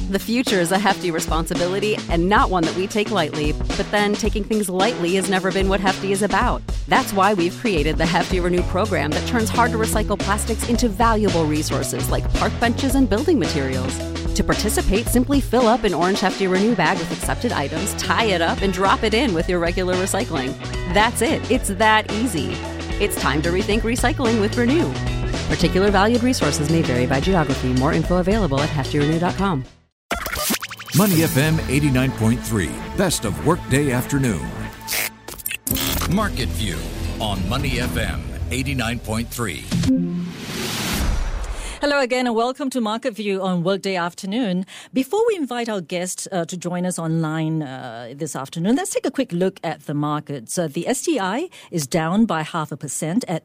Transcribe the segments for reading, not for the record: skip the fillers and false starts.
The future is a hefty responsibility and not one that we take lightly. But then taking things lightly has never been what Hefty is about. That's why we've created the Hefty Renew program that turns hard-to-recycle plastics into valuable resources like park benches and building materials. To participate, simply fill up an orange Hefty Renew bag with accepted items, tie it up, and drop it in with your regular recycling. That's it. It's that easy. It's time to rethink recycling with Renew. Particular valued resources may vary by geography. More info available at heftyrenew.com. Money FM 89.3, best of workday afternoon. Market View on Money FM 89.3. Hello again and welcome to Market View on Workday Afternoon. Before we invite our guest to join us online this afternoon, let's take a quick look at the markets. The STI is down by 0.5% at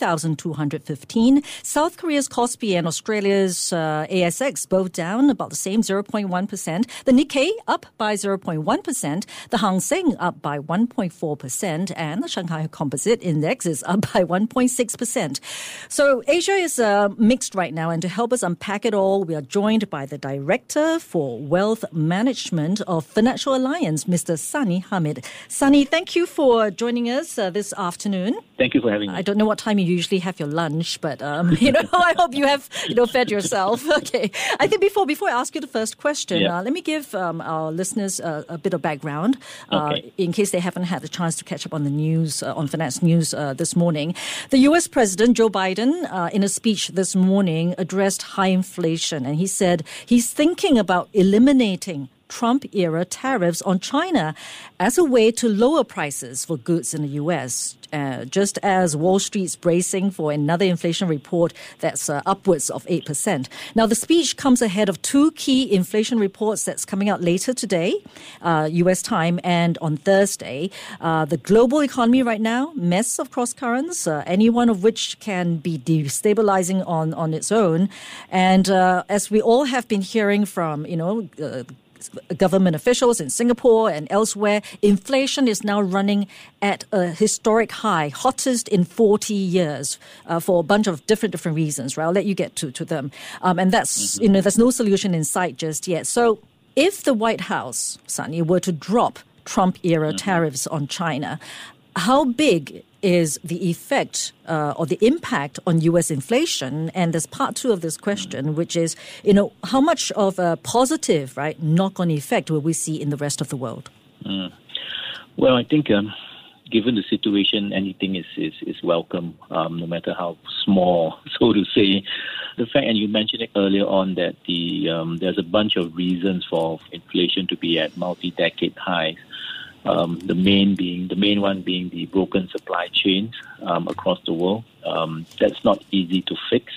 3,215. South Korea's Kospi and Australia's ASX both down about the same, 0.1%. The Nikkei up by 0.1%. The Hang Seng up by 1.4%. And the Shanghai Composite Index is up by 1.6%. So Asia is mixed right now. And to help us unpack it all, we are joined by the Director for Wealth Management of Financial Alliance, Mr. Sunny Hamid. Sunny, thank you for joining us this afternoon. Thank you for having me. I don't know what time you usually have your lunch, but I hope you have fed yourself. Okay. I think before I ask you the first question, let me give our listeners a bit of background in case they haven't had the chance to catch up on the news, on finance news this morning. The U.S. President Joe Biden, in a speech this morning, addressed high inflation, and he said he's thinking about eliminating Trump-era tariffs on China as a way to lower prices for goods in the U.S., just as Wall Street's bracing for another inflation report that's upwards of 8%. Now, the speech comes ahead of two key inflation reports that's coming out later today, U.S. time, and on Thursday. The global economy right now, mess of cross currents, any one of which can be destabilizing on its own. And as we all have been hearing from, government officials in Singapore and elsewhere, inflation is now running at a historic high, hottest in 40 years for a bunch of different reasons. Right? I'll let you get to them. And that's, there's no solution in sight just yet. So if the White House, Sunny, were to drop Trump-era tariffs on China, how big is the effect or the impact on U.S. inflation? And there's part two of this question, which is, how much of a positive, knock-on effect will we see in the rest of the world? Well, I think given the situation, anything is welcome, no matter how small, so to say. The fact, and you mentioned it earlier on, that there's a bunch of reasons for inflation to be at multi-decade highs. The main one being the broken supply chains across the world. That's not easy to fix.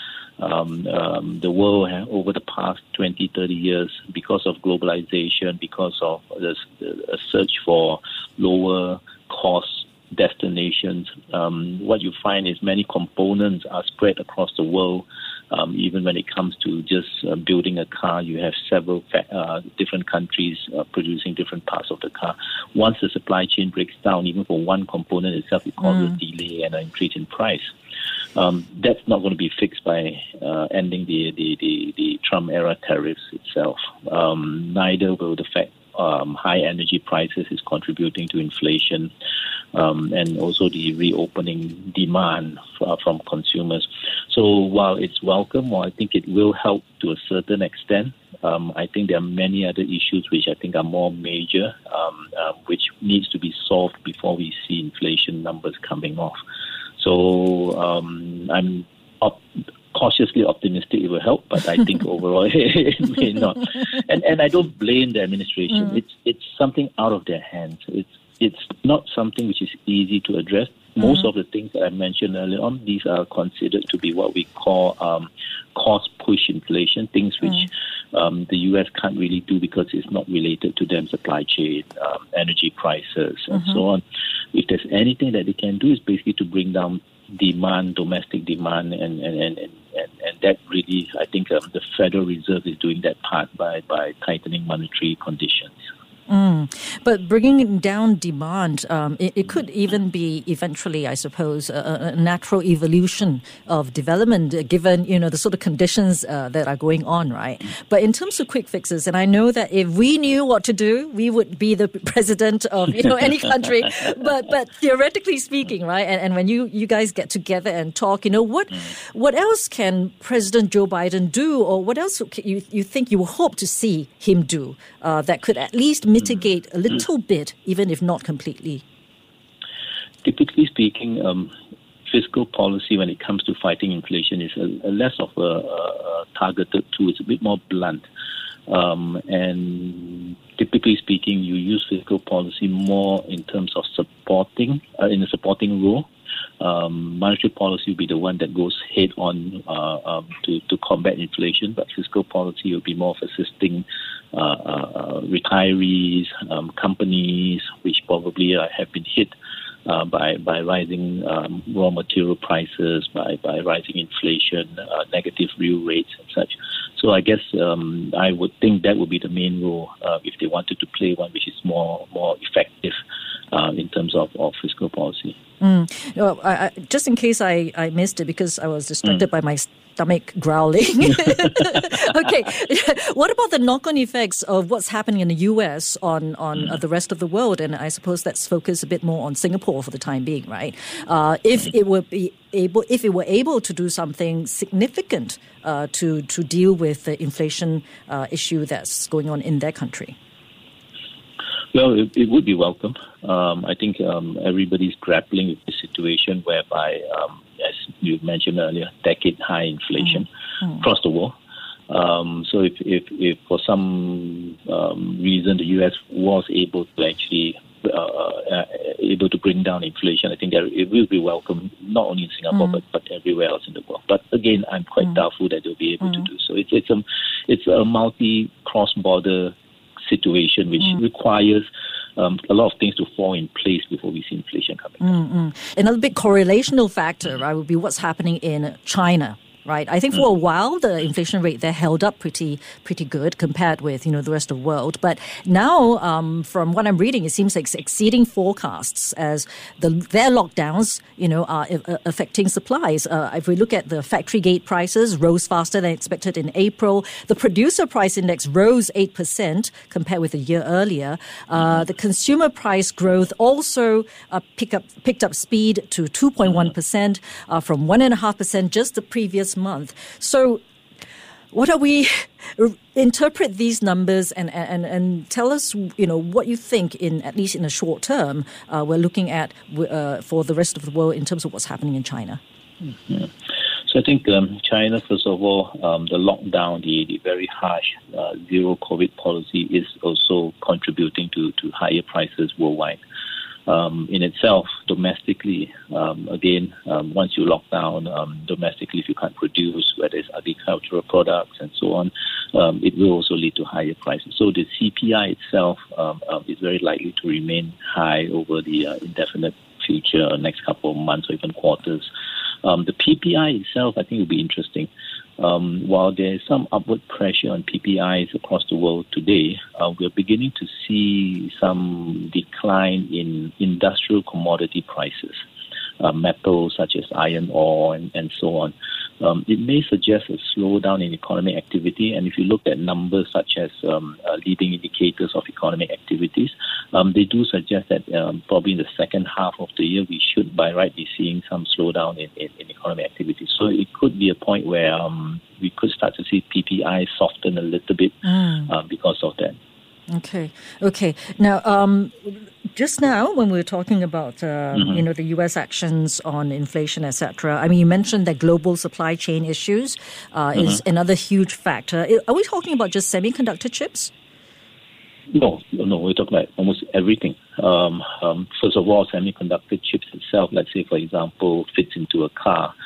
The world over the past 20, 30 years, because of globalization, because of a search for lower cost destinations, what you find is many components are spread across the world. Even when it comes to just building a car, you have several different countries producing different parts of the car. Once the supply chain breaks down, even for one component itself, it causes a delay and an increase in price. That's not going to be fixed by ending the Trump-era tariffs itself. Neither will the fact high energy prices is contributing to inflation, and also the reopening demand from consumers. So while it's welcome, or I think it will help to a certain extent, I think there are many other issues which I think are more major, which needs to be solved before we see inflation numbers coming off. So I'm cautiously optimistic it will help, but I think overall it may not. And I don't blame the administration. It's something out of their hands. It's not something which is easy to address. Most of the things that I mentioned earlier on, these are considered to be what we call cost-push inflation, things which the U.S. can't really do because it's not related to them, supply chain, energy prices, and so on. If there's anything that they can do, is basically to bring down demand, domestic demand, and that really, I think the Federal Reserve is doing that part by tightening monetary conditions. But bringing down demand, it could even be eventually, I suppose, a natural evolution of development, given the sort of conditions that are going on, right? But in terms of quick fixes, and I know that if we knew what to do, we would be the president of any country. But theoretically speaking, right? And when you guys get together and talk, what else can President Joe Biden do, or what else you think you hope to see him do that could at least mitigate a little bit, even if not completely? Typically speaking, fiscal policy when it comes to fighting inflation is a less of a targeted tool. It's a bit more blunt. And typically speaking, you use fiscal policy more in terms of supporting, in a supporting role. Monetary policy will be the one that goes head on to combat inflation, but fiscal policy will be more of assisting retirees, companies which probably have been hit by rising raw material prices, by rising inflation, negative real rates and such. So I guess I would think that would be the main role if they wanted to play one which is more effective in terms of fiscal policy. Just in case I missed it because I was distracted by my stomach growling. Okay, what about the knock-on effects of what's happening in the US on the rest of the world? And I suppose let's focus a bit more on Singapore for the time being, right? If it were able to do something significant to deal with the inflation issue that's going on in their country. Well, it would be welcome. I think everybody's grappling with the situation whereby, as you mentioned earlier, decade-high inflation across the world. So if for some reason the U.S. was able to actually able to bring down inflation, I think that it will be welcome, not only in Singapore but everywhere else in the world. But again, I'm quite doubtful that they'll be able to do so. It's a multi-cross-border situation which requires a lot of things to fall in place before we see inflation coming. Another big correlational factor, right, would be what's happening in China. Right, I think for a while the inflation rate there held up pretty good compared with the rest of the world. But now, from what I'm reading, it seems like it's exceeding forecasts as their lockdowns, are affecting supplies. If we look at the factory gate prices, rose faster than expected in April. The producer price index rose 8% compared with a year earlier. The consumer price growth also picked up speed to 2.1% from 1.5% just the previous month. So what are we interpret these numbers and tell us what you think at least in the short term we're looking at for the rest of the world in terms of what's happening in China. So I think China, first of all, the lockdown, the very harsh zero COVID policy is also contributing to higher prices worldwide. In itself, domestically, again, once you lock down domestically, if you can't produce, whether it's agricultural products and so on, it will also lead to higher prices. So the CPI itself is very likely to remain high over the indefinite future, next couple of months or even quarters. The PPI itself, I think, will be interesting. While there is some upward pressure on PPIs across the world today, we're beginning to see some decline in industrial commodity prices, metals such as iron ore and so on. It may suggest a slowdown in economic activity, and if you look at numbers such as leading indicators of economic activities, they do suggest that probably in the second half of the year we should by right be seeing some slowdown in economic activity. So it could be a point where we could start to see PPI soften a little bit because of that. Okay. Now, just now when we were talking about the U.S. actions on inflation, etc. I mean, you mentioned that global supply chain issues is another huge factor. Are we talking about just semiconductor chips? No, we're talking about almost everything. First of all, semiconductor chips itself, let's say, for example, fits into a car.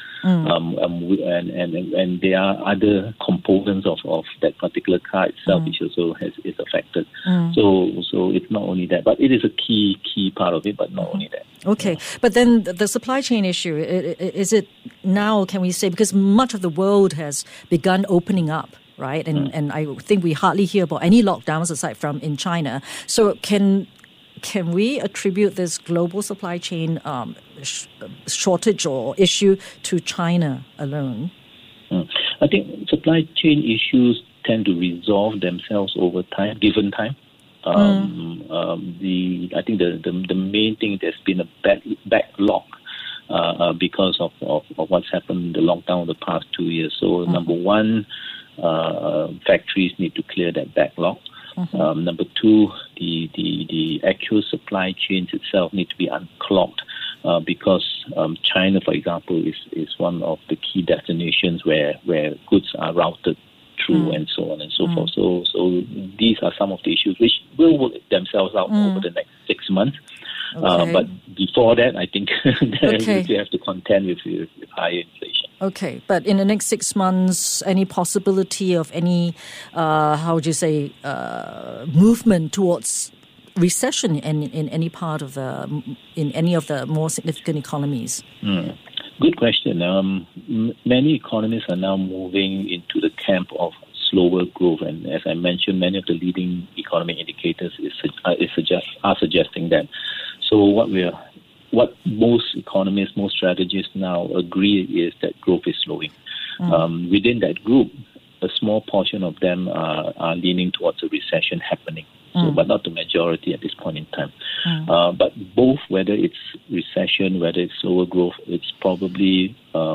And there are other components of that particular car itself which also is affected. So it's not only that, but it is a key part of it, but not only that. Okay, but then the supply chain issue, is it now, can we say, because much of the world has begun opening up, right? And I think we hardly hear about any lockdowns aside from in China. So can we attribute this global supply chain shortage or issue to China alone? I think supply chain issues tend to resolve themselves over time, given time. I think the main thing, there's been a backlog because of what's happened in the lockdown of the past 2 years. So number one, factories need to clear that backlog. Number two, the actual supply chains itself need to be unclogged because China, for example, is one of the key destinations where goods are routed through and so on and so forth. So these are some of the issues which will work themselves out over the next 6 months. Okay. But before that, I think we have to contend with higher inflation. Okay, but in the next 6 months, any possibility of any, movement towards recession in any part of in any of the more significant economies? Good question. Many economists are now moving into the camp of slower growth, and as I mentioned, many of the leading economic indicators are suggesting that. So what most economists, most strategists now agree is that growth is slowing. Within that group, a small portion of them are leaning towards a recession happening, but not the majority at this point in time. But both, whether it's recession, whether it's slower growth, it's probably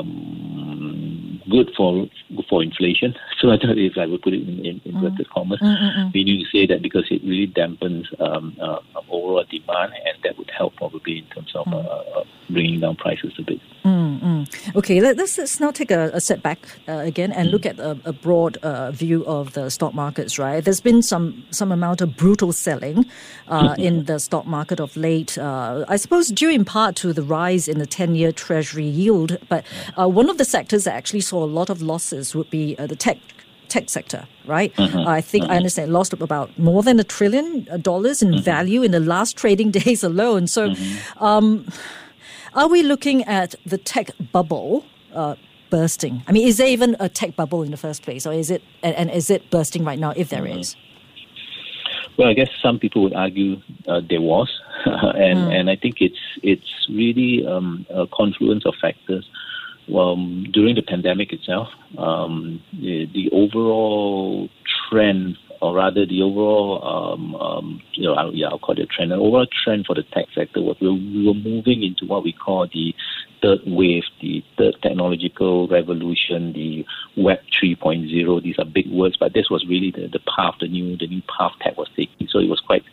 good for inflation. So I don't know if I would put it in inverted commas, meaning to say that because it really dampens overall demand, and that would help probably in terms of bringing down prices a bit. Okay, let's now take a step back again and look at a broad view of the stock markets, right? There's been some amount of brutal selling in the stock market of late, I suppose due in part to the rise in the 10-year Treasury yield. But one of the sectors that actually saw a lot of losses would be the tech sector, right? I think I understand it lost about more than $1 trillion in value in the last trading days alone. So are we looking at the tech bubble bursting? I mean, is there even a tech bubble in the first place, or is it bursting right now, if there is? Well, I guess some people would argue there was, and I think it's really a confluence of factors. During the pandemic itself, the overall trend, or rather the overall, I'll call it a trend. An overall trend for the tech sector was we were moving into what we call the third wave, the third technological revolution, the Web 3.0. These are big words, but this was really the path, the new path tech was taking. So it was quite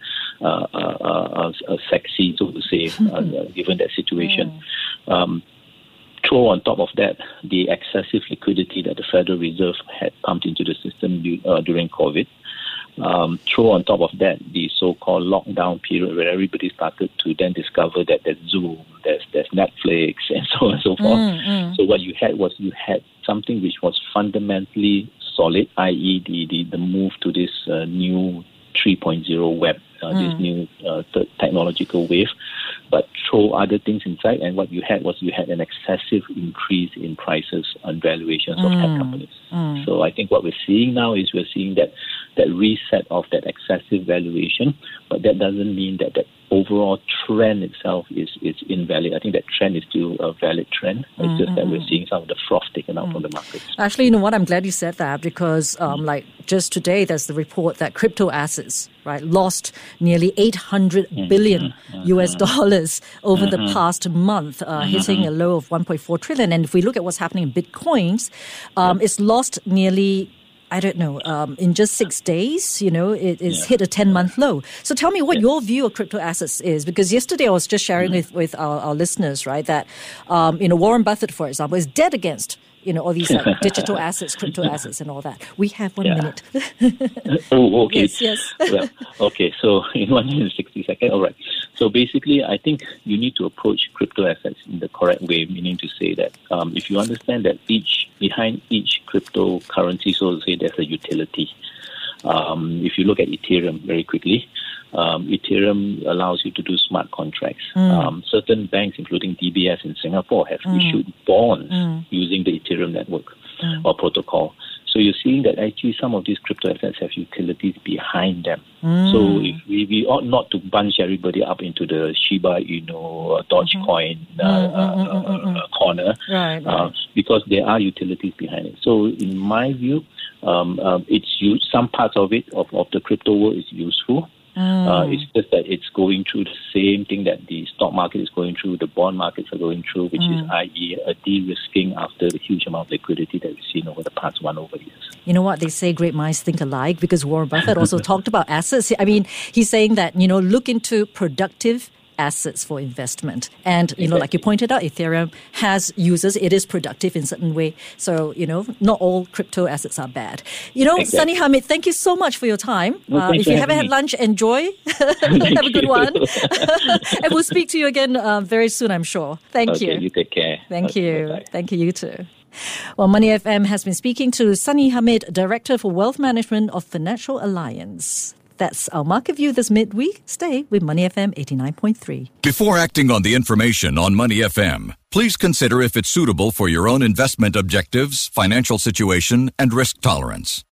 sexy, so to say, given that situation. Throw on top of that the excessive liquidity that the Federal Reserve had pumped into the system during COVID. Throw on top of that the so-called lockdown period where everybody started to then discover that there's Zoom, there's Netflix, and so on and so forth. So what you had something which was fundamentally solid, i.e. the move to this new 3.0 web, this new technological wave, but throw other things inside, and what you had an excessive increase in prices and valuations of tech companies. So I think what we're seeing now is we're seeing that reset of that excessive valuation, but that doesn't mean that overall trend itself is invalid. I think that trend is still a valid trend. It's just that we're seeing some of the froth taken out from the markets. Actually, you know what? I'm glad you said that because like just today, there's the report that crypto assets, right, lost nearly $800 billion US dollars over the past month, hitting a low of 1.4 trillion. And if we look at what's happening in Bitcoins, it's lost nearly, I don't know, in just 6 days, it's hit a 10-month low. So tell me what your view of crypto assets is, because yesterday I was just sharing with our listeners, right, that, Warren Buffett, for example, is dead against all these like digital assets, crypto assets and all that. We have 1 minute. Oh, okay. Yes. Well, okay, so in 1 minute and 60 seconds, all right. So basically, I think you need to approach crypto assets in the correct way, meaning to say that if you understand that behind each cryptocurrency, so to say, there's a utility. If you look at Ethereum very quickly, Ethereum allows you to do smart contracts. Certain banks, including DBS in Singapore, have issued bonds using the Ethereum network or protocol. So you're seeing that actually some of these crypto assets have utilities behind them. So if we ought not to bunch everybody up into the Shiba Inu, Dogecoin corner, because there are utilities behind it. So in my view, it's used. Some parts of it, of the crypto world, is useful. It's just that it's going through the same thing that the stock market is going through, the bond markets are going through, which is, i.e., a de-risking after the huge amount of liquidity that we've seen over the past 1 over years. You know what? They say great minds think alike, because Warren Buffett also talked about assets. I mean, he's saying that, look into productive assets for investment. And, like you pointed out, Ethereum has users. It is productive in a certain way. So, not all crypto assets are bad. Sunny Hamid, thank you so much for your time. If you haven't had lunch, enjoy. Have a good one. And we'll speak to you again very soon, I'm sure. Thank you. You take care. Thank you. Bye-bye. Thank you, you too. Well, Money FM has been speaking to Sunny Hamid, Director for Wealth Management of Financial Alliance. That's our market view this midweek. Stay with Money FM 89.3. Before acting on the information on Money FM, please consider if it's suitable for your own investment objectives, financial situation, and risk tolerance.